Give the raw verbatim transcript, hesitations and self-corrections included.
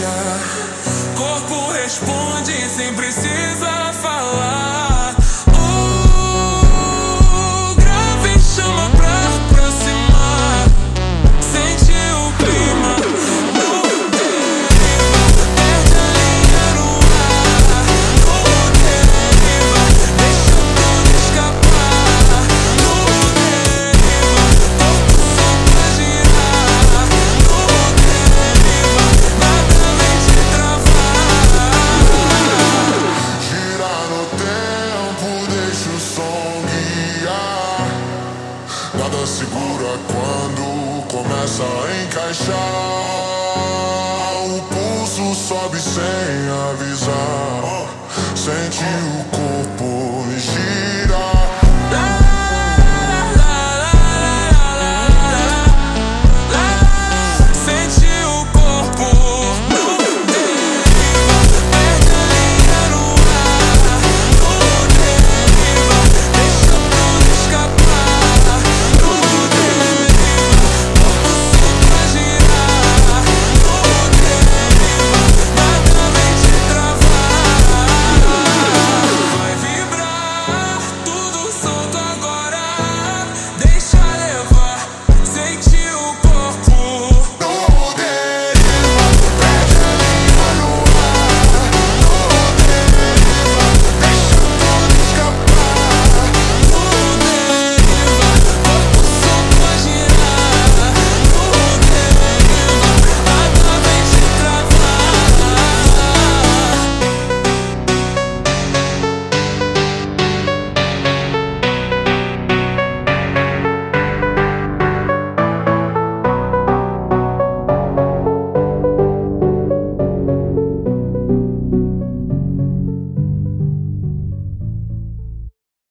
Corpo responde sem precisar falar. O grave chama pra aproximar. Sente o clima no deriva, perde a linha no ar. No deriva, deixa tudo escapar. No deriva, corpo só pra girar. No deriva, nada vem te travar. Girar no tempo, deixa o som guiar. Nada segura quando começa a encaixar. O pulso sobe sem avisar. Sente o corpo